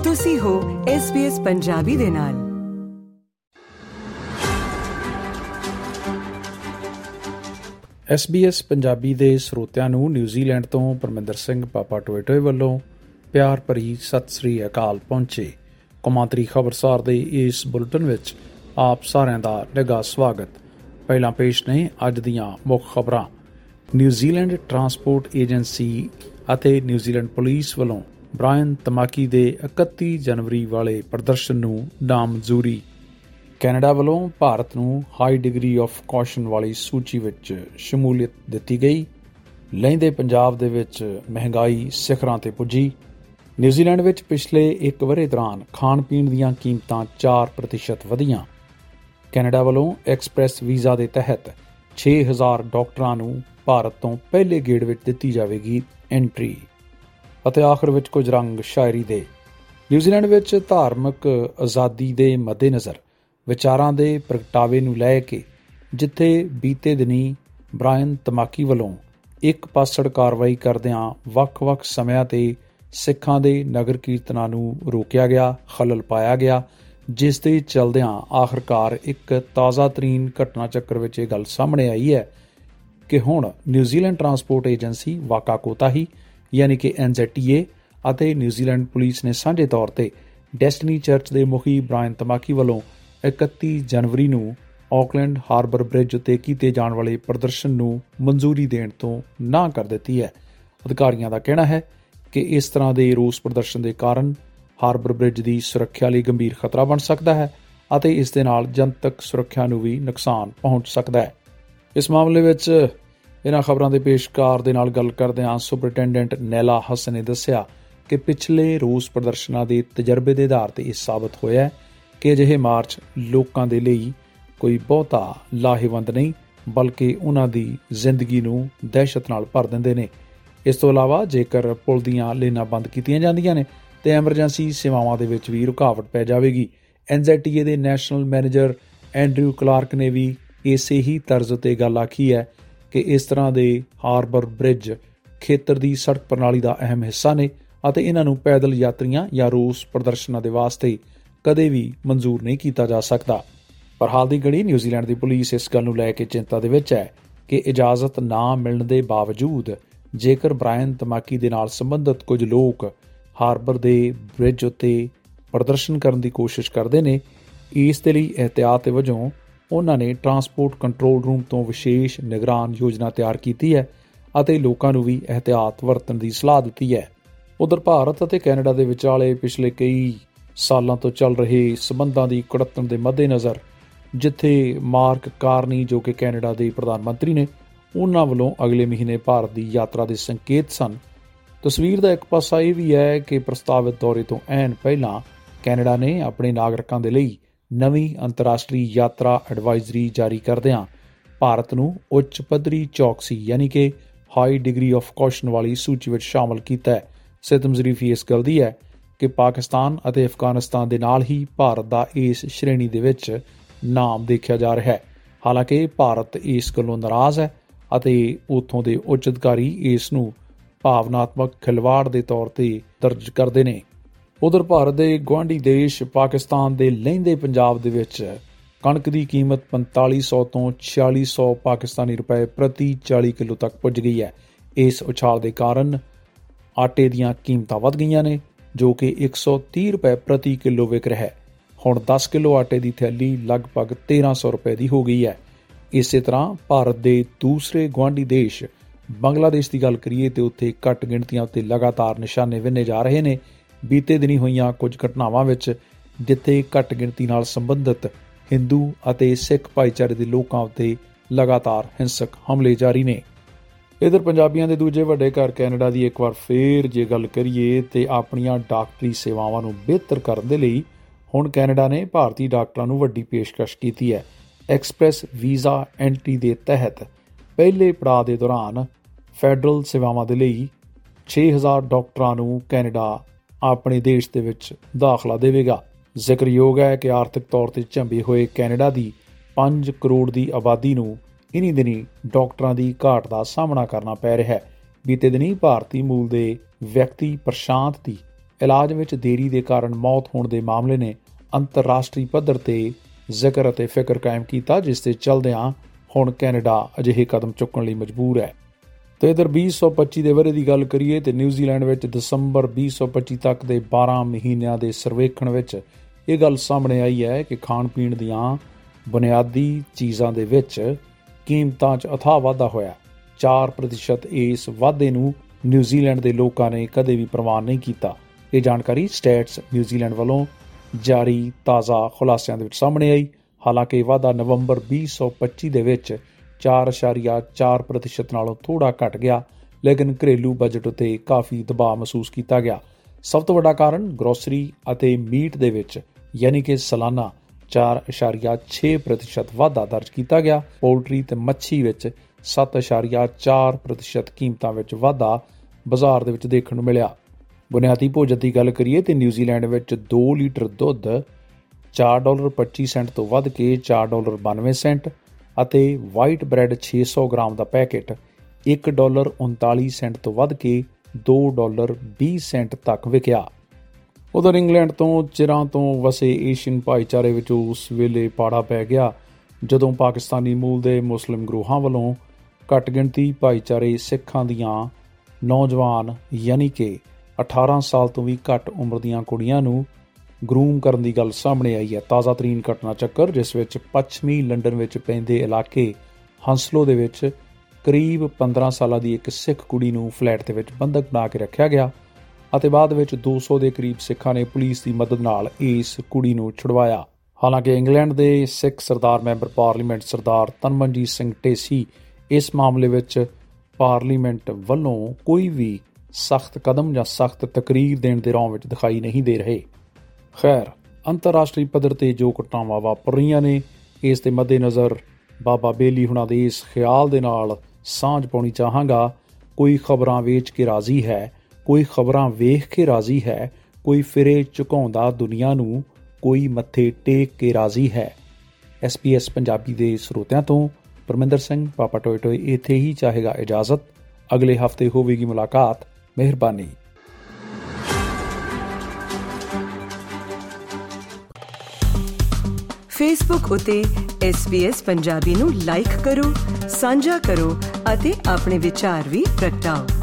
ਤੁਸੀਂ ਹੋ SBS ਪੰਜਾਬੀ ਦੇ ਨਾਲ। SBS ਪੰਜਾਬੀ ਦੇ ਸਰੋਤਿਆਂ ਨੂੰ ਨਿਊਜ਼ੀਲੈਂਡ ਤੋਂ ਪਰਮਿੰਦਰ ਸਿੰਘ ਪਾਪਾ ਟੋਏ ਵੱਲੋਂ ਪਿਆਰ ਭਰੀ ਸਤਿ ਸ੍ਰੀ ਅਕਾਲ ਪਹੁੰਚੇ। ਕੌਮਾਂਤਰੀ ਖਬਰਸਾਰ ਦੇ ਇਸ ਬੁਲਟਨ ਵਿੱਚ ਆਪ ਸਾਰਿਆਂ ਦਾ ਨਿੱਘਾ ਸਵਾਗਤ। ਪਹਿਲਾਂ ਪੇਸ਼ ਨੇ ਅੱਜ ਦੀਆਂ ਮੁੱਖ ਖਬਰਾਂ। ਨਿਊਜ਼ੀਲੈਂਡ ਟਰਾਂਸਪੋਰਟ ਏਜੰਸੀ ਅਤੇ ਨਿਊਜ਼ੀਲੈਂਡ ਪੁਲਿਸ ਵੱਲੋਂ ਬ੍ਰਾਇਨ ਤਮਾਕੀ ਦੇ 31 ਜਨਵਰੀ ਵਾਲੇ ਪ੍ਰਦਰਸ਼ਨ ਨੂੰ ਨਾਮਨਜ਼ੂਰੀ। ਕੈਨੇਡਾ ਵੱਲੋਂ ਭਾਰਤ ਨੂੰ ਹਾਈ ਡਿਗਰੀ ਆਫ ਕੌਸ਼ਨ ਵਾਲੀ ਸੂਚੀ ਵਿੱਚ ਸ਼ਮੂਲੀਅਤ ਦਿੱਤੀ ਗਈ। ਲਹਿੰਦੇ ਪੰਜਾਬ ਦੇ ਵਿੱਚ ਮਹਿੰਗਾਈ ਸਿਖਰਾਂ ਤੇ ਪੁੱਜੀ। ਨਿਊਜ਼ੀਲੈਂਡ ਵਿੱਚ ਪਿਛਲੇ ਇੱਕ ਵਰ੍ਹੇ ਦੌਰਾਨ ਖਾਣ ਪੀਣ ਦੀਆਂ ਕੀਮਤਾਂ 4% ਵਧੀਆਂ। ਕੈਨੇਡਾ ਵੱਲੋਂ ਐਕਸਪ੍ਰੈਸ ਵੀਜ਼ਾ ਦੇ ਤਹਿਤ 6000 ਡਾਕਟਰਾਂ ਨੂੰ ਭਾਰਤ ਤੋਂ ਪਹਿਲੇ ਗੇੜ ਵਿੱਚ ਦਿੱਤੀ ਜਾਵੇਗੀ ਐਂਟਰੀ। ਅਤੇ ਆਖਰ ਵਿੱਚ ਕੁਝ ਰੰਗ ਸ਼ਾਇਰੀ ਦੇ। ਨਿਊਜ਼ੀਲੈਂਡ ਵਿੱਚ ਧਾਰਮਿਕ ਆਜ਼ਾਦੀ ਦੇ ਮੱਦੇਨਜ਼ਰ ਵਿਚਾਰਾਂ ਦੇ ਪ੍ਰਗਟਾਵੇ ਨੂੰ ਲੈ ਕੇ ਜਿੱਥੇ ਬੀਤੇ ਦਿਨੀਂ ਬ੍ਰਾਇਨ ਤਮਾਕੀ ਵੱਲੋਂ ਇੱਕ ਪਾਸੜ ਕਾਰਵਾਈ ਕਰਦਿਆਂ ਵੱਖ-ਵੱਖ ਸਮਿਆਂ ਤੇ ਸਿੱਖਾਂ ਦੇ ਨਗਰ ਕੀਰਤਨਾਂ ਨੂੰ ਰੋਕਿਆ ਗਿਆ, ਖਲਲ ਪਾਇਆ ਗਿਆ, ਜਿਸ ਦੇ ਚਲਦਿਆਂ ਆਖਰਕਾਰ ਇੱਕ ਤਾਜ਼ਾ ਤਰੀਨ ਘਟਨਾ ਚੱਕਰ ਵਿੱਚ ਇਹ ਗੱਲ ਸਾਹਮਣੇ ਆਈ ਹੈ ਕਿ ਹੁਣ New Zealand transport agency Waka Kotahi ਯਾਨੀ ਕਿ NZTA ਅਤੇ ਨਿਊਜ਼ੀਲੈਂਡ ਪੁਲਿਸ ਨੇ ਸਾਂਝੇ ਤੌਰ ਤੇ ਡੈਸਟਨੀ ਚਰਚ ਦੇ ਮੁਖੀ ਬ੍ਰਾਇਨ ਤਮਾਕੀ ਵੱਲੋਂ 31 ਜਨਵਰੀ ਨੂੰ ਆਕਲੈਂਡ ਹਾਰਬਰ ਬ੍ਰਿਜ ਉੱਤੇ ਕੀਤੇ ਜਾਣ ਵਾਲੇ ਪ੍ਰਦਰਸ਼ਨ ਨੂੰ ਮਨਜ਼ੂਰੀ ਦੇਣ ਤੋਂ ਨਾਂਹ ਕਰ ਦਿੱਤੀ ਹੈ। ਅਧਿਕਾਰੀਆਂ ਦਾ ਕਹਿਣਾ ਹੈ ਕਿ ਇਸ ਤਰ੍ਹਾਂ ਦੇ ਰੋਸ ਪ੍ਰਦਰਸ਼ਨ ਦੇ ਕਾਰਨ ਹਾਰਬਰ ਬ੍ਰਿਜ ਦੀ ਸੁਰੱਖਿਆ ਲਈ ਗੰਭੀਰ ਖਤਰਾ ਬਣ ਸਕਦਾ ਹੈ ਅਤੇ ਇਸ ਦੇ ਨਾਲ ਜਨਤਕ ਸੁਰੱਖਿਆ ਨੂੰ ਵੀ ਨੁਕਸਾਨ ਪਹੁੰਚ ਸਕਦਾ ਹੈ। ਇਸ ਮਾਮਲੇ ਵਿੱਚ ਇਹਨਾਂ ਖਬਰਾਂ ਦੇ ਪੇਸ਼ਕਾਰ ਦੇ ਨਾਲ ਗੱਲ ਕਰਦਿਆਂ ਸੁਪਰਟੈਂਡੈਂਟ ਨੈਲਾ ਹਸਨ ਨੇ ਦੱਸਿਆ ਕਿ ਪਿਛਲੇ ਰੋਸ ਪ੍ਰਦਰਸ਼ਨਾਂ ਦੇ ਤਜਰਬੇ ਦੇ ਆਧਾਰ ਤੇ ਇਹ ਸਾਬਤ ਹੋਇਆ ਕਿ ਅਜਿਹੇ ਮਾਰਚ ਲੋਕਾਂ ਦੇ ਲਈ ਕੋਈ ਬਹੁਤਾ ਲਾਹੇਵੰਦ ਨਹੀਂ, ਬਲਕਿ ਉਹਨਾਂ ਦੀ ਜ਼ਿੰਦਗੀ ਨੂੰ ਦਹਿਸ਼ਤ ਨਾਲ ਭਰ ਦਿੰਦੇ ਨੇ। ਇਸ ਤੋਂ ਇਲਾਵਾ ਜੇਕਰ ਪੁਲ ਦੀਆਂ ਲੇਨਾਂ ਬੰਦ ਕੀਤੀਆਂ ਜਾਂਦੀਆਂ ਨੇ ਤੇ ਐਮਰਜੈਂਸੀ ਸੇਵਾਵਾਂ ਦੇ ਵਿੱਚ ਵੀ ਰੁਕਾਵਟ ਪੈ ਜਾਵੇਗੀ। NZTA ਦੇ ਨੈਸ਼ਨਲ ਮੈਨੇਜਰ ਐਂਡਰਿਊ ਕਲਾਰਕ ਨੇ ਵੀ ਇਸੇ ਹੀ ਤਰਜ਼ ਉੱਤੇ ਗੱਲ ਆਖੀ ਹੈ ਕਿ ਇਸ ਤਰ੍ਹਾਂ ਦੇ ਹਾਰਬਰ ਬ੍ਰਿਜ ਖੇਤਰ ਦੀ ਸੜਕ ਪ੍ਰਣਾਲੀ ਦਾ ਅਹਿਮ ਹਿੱਸਾ ਨੇ ਅਤੇ ਇਹਨਾਂ ਨੂੰ ਪੈਦਲ ਯਾਤਰੀਆਂ ਜਾਂ ਰੋਸ ਪ੍ਰਦਰਸ਼ਨਾਂ ਦੇ ਵਾਸਤੇ ਕਦੇ ਵੀ ਮਨਜ਼ੂਰ ਨਹੀਂ ਕੀਤਾ ਜਾ ਸਕਦਾ। ਪਰ ਹਾਲ ਦੀ ਘੜੀ ਨਿਊਜ਼ੀਲੈਂਡ ਦੀ ਪੁਲਿਸ ਇਸ ਗੱਲ ਨੂੰ ਲੈ ਕੇ ਚਿੰਤਾ ਦੇ ਵਿੱਚ ਹੈ ਕਿ ਇਜਾਜ਼ਤ ਨਾ ਮਿਲਣ ਦੇ ਬਾਵਜੂਦ ਜੇਕਰ ਬ੍ਰਾਇਨ ਤਮਾਕੀ ਦੇ ਨਾਲ ਸੰਬੰਧਿਤ ਕੁਝ ਲੋਕ ਹਾਰਬਰ ਦੇ ਬ੍ਰਿਜ ਉੱਤੇ ਪ੍ਰਦਰਸ਼ਨ ਕਰਨ ਦੀ ਕੋਸ਼ਿਸ਼ ਕਰਦੇ ਨੇ, ਇਸ ਦੇ ਲਈ ਇਹਤਿਆਤ ਵਜੋਂ ਉਹਨਾਂ ਨੇ ਟਰਾਂਸਪੋਰਟ ਕੰਟਰੋਲ ਰੂਮ ਤੋਂ ਵਿਸ਼ੇਸ਼ ਨਿਗਰਾਨ ਯੋਜਨਾ ਤਿਆਰ ਕੀਤੀ ਹੈ ਅਤੇ ਲੋਕਾਂ ਨੂੰ ਵੀ ਇਹਤਿਆਤ ਵਰਤਣ ਦੀ ਸਲਾਹ ਦਿੱਤੀ ਹੈ। ਉਧਰ ਭਾਰਤ ਅਤੇ ਕੈਨੇਡਾ ਦੇ ਵਿਚਾਲੇ ਪਿਛਲੇ ਕਈ ਸਾਲਾਂ ਤੋਂ ਚੱਲ ਰਹੇ ਸਬੰਧਾਂ ਦੀ ਕੁੜੱਤਣ ਦੇ ਮੱਦੇਨਜ਼ਰ ਜਿੱਥੇ ਮਾਰਕ ਕਾਰਨੀ ਜੋ ਕਿ ਕੈਨੇਡਾ ਦੇ ਪ੍ਰਧਾਨ ਮੰਤਰੀ ਨੇ, ਉਹਨਾਂ ਵੱਲੋਂ ਅਗਲੇ ਮਹੀਨੇ ਭਾਰਤ ਦੀ ਯਾਤਰਾ ਦੇ ਸੰਕੇਤ ਸਨ। ਤਸਵੀਰ ਦਾ ਇੱਕ ਪਾਸਾ ਇਹ ਵੀ ਹੈ ਕਿ ਪ੍ਰਸਤਾਵਿਤ ਦੌਰੇ ਤੋਂ ਐਨ ਪਹਿਲਾਂ ਕੈਨੇਡਾ ਨੇ ਆਪਣੇ ਨਾਗਰਿਕਾਂ ਦੇ ਲਈ ਨਵੀਂ ਅੰਤਰਰਾਸ਼ਟਰੀ ਯਾਤਰਾ ਐਡਵਾਈਜ਼ਰੀ ਜਾਰੀ ਕਰਦਿਆਂ ਭਾਰਤ ਨੂੰ ਉੱਚ ਪੱਧਰੀ ਚੌਕਸੀ ਯਾਨੀ ਕਿ ਹਾਈ ਡਿਗਰੀ ਆਫ ਕੌਸ਼ਨ ਵਾਲੀ ਸੂਚੀ ਵਿੱਚ ਸ਼ਾਮਲ ਕੀਤਾ ਹੈ। ਸਿਤਮਜ਼ਰੀਫੀ ਇਸ ਗੱਲ ਦੀ ਹੈ ਕਿ ਪਾਕਿਸਤਾਨ ਅਤੇ ਅਫਗਾਨਿਸਤਾਨ ਦੇ ਨਾਲ ਹੀ ਭਾਰਤ ਦਾ ਇਸ ਸ਼੍ਰੇਣੀ ਦੇ ਵਿੱਚ ਨਾਮ ਦੇਖਿਆ ਜਾ ਰਿਹਾ ਹੈ। ਹਾਲਾਂਕਿ ਭਾਰਤ ਇਸ ਗੱਲੋਂ ਨਾਰਾਜ਼ ਹੈ ਅਤੇ ਉੱਥੋਂ ਦੇ ਉੱਚ ਅਧਿਕਾਰੀ ਇਸ ਨੂੰ ਭਾਵਨਾਤਮਕ ਖਿਲਵਾੜ ਦੇ ਤੌਰ ਤੇ ਦਰਜ ਕਰਦੇ ਨੇ। ਉਧਰ ਭਾਰਤ ਦੇ ਗੁਆਂਢੀ ਦੇਸ਼ ਪਾਕਿਸਤਾਨ ਦੇ ਲਹਿੰਦੇ ਪੰਜਾਬ ਦੇ ਵਿੱਚ ਕਣਕ ਦੀ ਕੀਮਤ 4500 ਤੋਂ 4600 ਪਾਕਿਸਤਾਨੀ ਰੁਪਏ ਪ੍ਰਤੀ 40 ਕਿਲੋ ਤੱਕ ਪੁੱਜ ਗਈ ਹੈ। ਇਸ ਉਛਾਲ ਦੇ ਕਾਰਨ ਆਟੇ ਦੀਆਂ ਕੀਮਤਾਂ ਵੱਧ ਗਈਆਂ ਨੇ ਜੋ ਕਿ 130 ਰੁਪਏ ਪ੍ਰਤੀ ਕਿਲੋ ਵਿਕ ਰਿਹਾ ਹੈ। ਹੁਣ 10 ਕਿਲੋ ਆਟੇ ਦੀ ਥੈਲੀ ਲਗਭਗ 1300 ਰੁਪਏ ਦੀ ਹੋ ਗਈ ਹੈ। ਇਸੇ ਤਰ੍ਹਾਂ ਭਾਰਤ ਦੇ ਦੂਸਰੇ ਗੁਆਂਢੀ ਦੇਸ਼ ਬੰਗਲਾਦੇਸ਼ ਦੀ ਗੱਲ ਕਰੀਏ ਤੇ ਉੱਥੇ ਘੱਟ ਗਿਣਤੀਆਂ ਉੱਤੇ ਲਗਾਤਾਰ ਨਿਸ਼ਾਨੇ ਵਿੰਨੇ ਜਾ ਰਹੇ ਨੇ। ਬੀਤੇ ਦਿਨੀ ਹੋਈਆਂ ਕੁਝ ਘਟਨਾਵਾਂ ਵਿੱਚ ਜਿੱਥੇ ਘੱਟ ਗਿਣਤੀ ਨਾਲ ਸੰਬੰਧਿਤ ਹਿੰਦੂ ਅਤੇ ਸਿੱਖ ਭਾਈਚਾਰੇ ਦੇ ਲੋਕਾਂ ਉੱਤੇ ਲਗਾਤਾਰ ਹਿੰਸਕ ਹਮਲੇ ਜਾਰੀ ਨੇ। ਇੱਧਰ ਪੰਜਾਬੀਆਂ ਦੇ ਦੂਜੇ ਵੱਡੇ ਘਰ ਕੈਨੇਡਾ ਦੀ ਇੱਕ ਵਾਰ ਫੇਰ ਜੇ ਗੱਲ ਕਰੀਏ ਤੇ ਆਪਣੀਆਂ ਡਾਕਟਰੀ ਸੇਵਾਵਾਂ ਨੂੰ ਬਿਹਤਰ ਕਰਨ ਦੇ ਲਈ ਹੁਣ ਕੈਨੇਡਾ ਨੇ ਭਾਰਤੀ ਡਾਕਟਰਾਂ ਨੂੰ ਵੱਡੀ ਪੇਸ਼ਕਸ਼ ਕੀਤੀ ਹੈ। ਐਕਸਪ੍ਰੈਸ ਵੀਜ਼ਾ ਐਂਟਰੀ ਦੇ ਤਹਿਤ ਪਹਿਲੇ ਪੜਾਅ ਦੇ ਦੌਰਾਨ ਫੈਡਰਲ ਸੇਵਾਵਾਂ ਦੇ ਲਈ 6000 ਡਾਕਟਰਾਂ ਨੂੰ ਕੈਨੇਡਾ ਆਪਣੇ ਦੇਸ਼ ਦੇ ਵਿੱਚ ਦਾਖਲਾ ਦੇਵੇਗਾ। ਜ਼ਿਕਰਯੋਗ ਹੈ ਕਿ ਆਰਥਿਕ ਤੌਰ ਤੇ ਝੰਬੇ ਹੋਏ ਕੈਨੇਡਾ ਦੀ 5 ਕਰੋੜ ਦੀ ਆਬਾਦੀ ਨੂੰ ਇਨ੍ਹੀਂ ਦਿਨੀ ਡਾਕਟਰਾਂ ਦੀ ਘਾਟ ਦਾ ਸਾਹਮਣਾ ਕਰਨਾ ਪੈ ਰਿਹਾ ਹੈ। ਬੀਤੇ ਦਿਨੀ ਭਾਰਤੀ ਮੂਲ ਦੇ ਵਿਅਕਤੀ ਪ੍ਰਸ਼ਾਂਤ ਦੀ ਇਲਾਜ ਵਿੱਚ ਦੇਰੀ ਦੇ ਕਾਰਨ ਮੌਤ ਹੋਣ ਦੇ ਮਾਮਲੇ ਨੇ ਅੰਤਰਰਾਸ਼ਟਰੀ ਪੱਧਰ ਤੇ ਜ਼ਿਕਰ ਅਤੇ ਫਿਕਰ ਕਾਇਮ ਕੀਤਾ, ਜਿਸ ਦੇ ਚੱਲਦਿਆਂ ਹੁਣ ਕੈਨੇਡਾ ਅਜਿਹੇ ਕਦਮ ਚੁੱਕਣ ਲਈ ਮਜਬੂਰ ਹੈ। ਤੇ ਇਧਰ 2025 ਦੇ ਵਰ੍ਹੇ ਦੀ ਗੱਲ ਕਰੀਏ ਤੇ ਨਿਊਜ਼ੀਲੈਂਡ ਵਿੱਚ ਦਸੰਬਰ 2025 ਤੱਕ ਦੇ 12 ਮਹੀਨਿਆਂ ਦੇ ਸਰਵੇਖਣ ਵਿੱਚ ਇਹ ਗੱਲ ਸਾਹਮਣੇ ਆਈ ਹੈ ਕਿ ਖਾਣ ਪੀਣ ਦੀਆਂ ਬੁਨਿਆਦੀ ਚੀਜ਼ਾਂ ਦੇ ਵਿੱਚ ਕੀਮਤਾਂ 'ਚ ਅਥਾਹ ਵਾਧਾ ਹੋਇਆ। 4% ਇਸ ਵਾਧੇ ਨੂੰ ਨਿਊਜ਼ੀਲੈਂਡ ਦੇ ਲੋਕਾਂ ਨੇ ਕਦੇ ਵੀ ਪ੍ਰਵਾਨ ਨਹੀਂ ਕੀਤਾ। ਇਹ ਜਾਣਕਾਰੀ ਸਟੇਟਸ ਨਿਊਜ਼ੀਲੈਂਡ ਵੱਲੋਂ ਜਾਰੀ ਤਾਜ਼ਾ ਖੁਲਾਸਿਆਂ ਦੇ ਵਿੱਚ ਸਾਹਮਣੇ ਆਈ। ਹਾਲਾਂਕਿ ਇਹ ਵਾਧਾ ਨਵੰਬਰ 2025 ਦੇ ਵਿੱਚ 4.4% ਨਾਲੋਂ ਥੋੜ੍ਹਾ ਘਟ ਗਿਆ, ਲੇਕਿਨ ਘਰੇਲੂ ਬਜਟ ਉੱਤੇ ਕਾਫੀ ਦਬਾਅ ਮਹਿਸੂਸ ਕੀਤਾ ਗਿਆ। ਸਭ ਤੋਂ ਵੱਡਾ ਕਾਰਨ ਗਰੋਸਰੀ ਅਤੇ ਮੀਟ ਦੇ ਵਿੱਚ ਯਾਨੀ ਕਿ ਸਾਲਾਨਾ 4.6% ਵਾਧਾ ਦਰਜ ਕੀਤਾ ਗਿਆ। ਪੋਲਟਰੀ ਤੇ ਮੱਛੀ ਵਿੱਚ 7.4% ਕੀਮਤਾਂ ਵਿੱਚ ਵਾਧਾ ਬਾਜ਼ਾਰ ਦੇ ਵਿੱਚ ਦੇਖਣ ਨੂੰ ਮਿਲਿਆ। ਬੁਨਿਆਦੀ ਭੋਜਨ ਦੀ ਗੱਲ ਕਰੀਏ ਤੇ ਨਿਊਜ਼ੀਲੈਂਡ ਵਿੱਚ 2 ਲੀਟਰ ਦੁੱਧ $4.25 ਤੋਂ ਵੱਧ ਕੇ $4.92 ਅਤੇ ਵਾਈਟ ਬ੍ਰੈਡ 600 ਗ੍ਰਾਮ ਦਾ ਪੈਕੇਟ $1.39 ਤੋਂ ਵੱਧ ਕੇ $2.20 ਤੱਕ ਵਿਕਿਆ। ਉਧਰ ਇੰਗਲੈਂਡ ਤੋਂ ਚਿਰਾਂ ਤੋਂ ਵਸੇ ਏਸ਼ੀਅਨ ਭਾਈਚਾਰੇ ਵਿੱਚ ਉਸ ਵੇਲੇ ਪਾੜਾ ਪੈ ਗਿਆ ਜਦੋਂ ਪਾਕਿਸਤਾਨੀ ਮੂਲ ਦੇ ਮੁਸਲਿਮ ਗਰੋਹਾਂ ਵੱਲੋਂ ਘੱਟ ਗਿਣਤੀ ਭਾਈਚਾਰੇ ਸਿੱਖਾਂ ਦੀਆਂ ਨੌਜਵਾਨ ਯਾਨੀ ਕਿ 18 ਸਾਲ ਤੋਂ ਵੀ ਘੱਟ ਉਮਰ ਦੀਆਂ ਕੁੜੀਆਂ ਨੂੰ ਗਰੂਮ ਕਰਨ ਦੀ ਗੱਲ ਸਾਹਮਣੇ ਆਈ ਹੈ। ਤਾਜ਼ਾ ਤਰੀਨ ਘਟਨਾ ਚੱਕਰ ਜਿਸ ਵਿੱਚ ਪੱਛਮੀ ਲੰਡਨ ਵਿੱਚ ਪੈਂਦੇ ਇਲਾਕੇ ਹੰਸਲੋ ਦੇ ਵਿੱਚ ਕਰੀਬ 15 ਸਾਲਾਂ ਦੀ ਇੱਕ ਸਿੱਖ ਕੁੜੀ ਨੂੰ ਫਲੈਟ ਦੇ ਵਿੱਚ ਬੰਧਕ ਬਣਾ ਕੇ ਰੱਖਿਆ ਗਿਆ ਅਤੇ ਬਾਅਦ ਵਿੱਚ 200 ਦੇ ਕਰੀਬ ਸਿੱਖਾਂ ਨੇ ਪੁਲਿਸ ਦੀ ਮਦਦ ਨਾਲ ਇਸ ਕੁੜੀ ਨੂੰ ਛੁਡਵਾਇਆ। ਹਾਲਾਂਕਿ ਇੰਗਲੈਂਡ ਦੇ ਸਿੱਖ ਸਰਦਾਰ ਮੈਂਬਰ ਪਾਰਲੀਮੈਂਟ ਸਰਦਾਰ ਤਨਮਨਜੀਤ ਸਿੰਘ ਢੇਸੀ ਇਸ ਮਾਮਲੇ ਵਿੱਚ ਪਾਰਲੀਮੈਂਟ ਵੱਲੋਂ ਕੋਈ ਵੀ ਸਖਤ ਕਦਮ ਜਾਂ ਸਖਤ ਤਕਰੀਰ ਦੇਣ ਦੇ ਰੌਂਹ ਵਿੱਚ ਦਿਖਾਈ ਨਹੀਂ ਦੇ ਰਹੇ। ਖੈਰ, ਅੰਤਰਰਾਸ਼ਟਰੀ ਪੱਧਰ ਤੇ ਜੋ ਘਟਨਾਵਾਂ ਵਾਪਰ ਰਹੀਆਂ ਨੇ ਇਸ ਦੇ ਮੱਦੇਨਜ਼ਰ ਬਾਬਾ ਬੇਲੀ ਹੁਣਾਂ ਦੇ ਇਸ ਖਿਆਲ ਦੇ ਨਾਲ ਸਾਂਝ ਪਾਉਣੀ ਚਾਹਾਂਗਾ, ਕੋਈ ਖਬਰਾਂ ਵੇਚ ਕੇ ਰਾਜ਼ੀ ਹੈ, ਕੋਈ ਖਬਰਾਂ ਵੇਖ ਕੇ ਰਾਜ਼ੀ ਹੈ, ਕੋਈ ਫਿਰੇ ਝੁਕਾਉਂਦਾ ਦੁਨੀਆ ਨੂੰ, ਕੋਈ ਮੱਥੇ ਟੇਕ ਕੇ ਰਾਜ਼ੀ ਹੈ। SBS ਪੰਜਾਬੀ ਦੇ ਸਰੋਤਿਆਂ ਤੋਂ ਪਰਮਿੰਦਰ ਸਿੰਘ ਪਾਪਾ ਟੋਏ ਟੋਏ ਇੱਥੇ ਹੀ ਚਾਹੇਗਾ ਇਜਾਜ਼ਤ। ਅਗਲੇ ਹਫ਼ਤੇ ਹੋਵੇਗੀ ਮੁਲਾਕਾਤ। ਮਿਹਰਬਾਨੀ। ਫੇਸਬੁੱਕ ਉਤੇ SBS ਪੰਜਾਬੀ ਨੂੰ ਲਾਈਕ ਕਰੋ, ਸਾਂਝਾ ਕਰੋ ਅਤੇ ਆਪਣੇ ਵਿਚਾਰ ਵੀ ਪ੍ਰਗਟਾਓ।